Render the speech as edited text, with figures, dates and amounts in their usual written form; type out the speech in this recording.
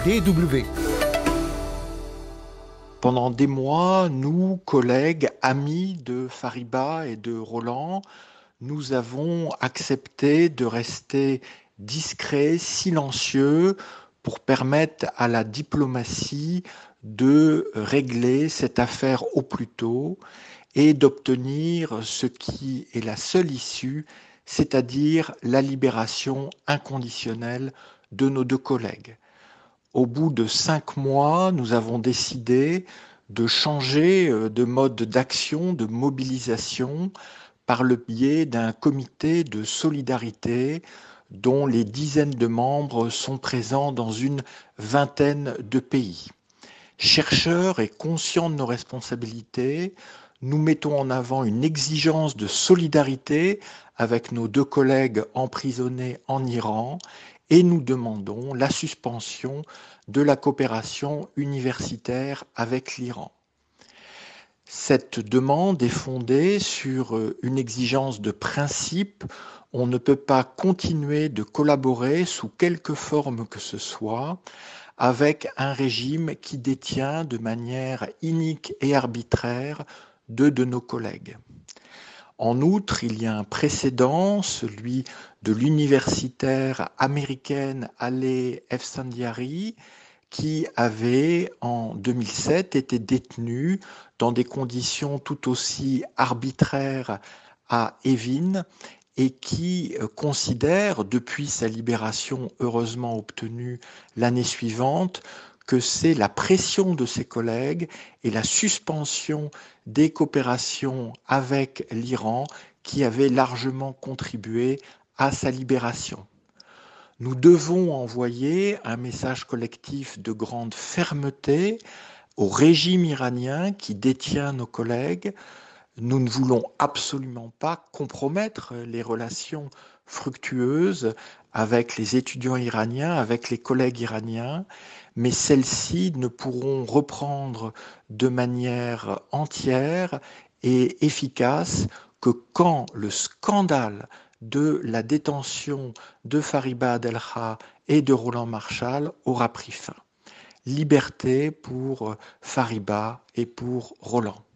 DW. Pendant des mois, nous, collègues, amis de Fariba et de Roland, nous avons accepté de rester discrets, silencieux, pour permettre à la diplomatie de régler cette affaire au plus tôt et d'obtenir ce qui est la seule issue, c'est-à-dire la libération inconditionnelle de nos deux collègues. Au bout de 5 mois, nous avons décidé de changer de mode d'action, de mobilisation par le biais d'un comité de solidarité dont les dizaines de membres sont présents dans une vingtaine de pays. Chercheurs et conscients de nos responsabilités, nous mettons en avant une exigence de solidarité avec nos deux collègues emprisonnés en Iran et nous demandons la suspension de la coopération universitaire avec l'Iran. Cette demande est fondée sur une exigence de principe. On ne peut pas continuer de collaborer sous quelque forme que ce soit avec un régime qui détient de manière inique et arbitraire deux de nos collègues. En outre, il y a un précédent, celui de l'universitaire américaine Alé Efsandiari, qui avait, en 2007, été détenue dans des conditions tout aussi arbitraires à Evin et qui considère, depuis sa libération heureusement obtenue l'année suivante, que c'est la pression de ses collègues et la suspension des coopérations avec l'Iran qui avaient largement contribué à sa libération. Nous devons envoyer un message collectif de grande fermeté au régime iranien qui détient nos collègues. Nous ne voulons absolument pas compromettre les relations fructueuses avec les étudiants iraniens, avec les collègues iraniens, mais celles-ci ne pourront reprendre de manière entière et efficace que quand le scandale de la détention de Fariba Adelkha et de Roland Marchal aura pris fin. Liberté pour Fariba et pour Roland.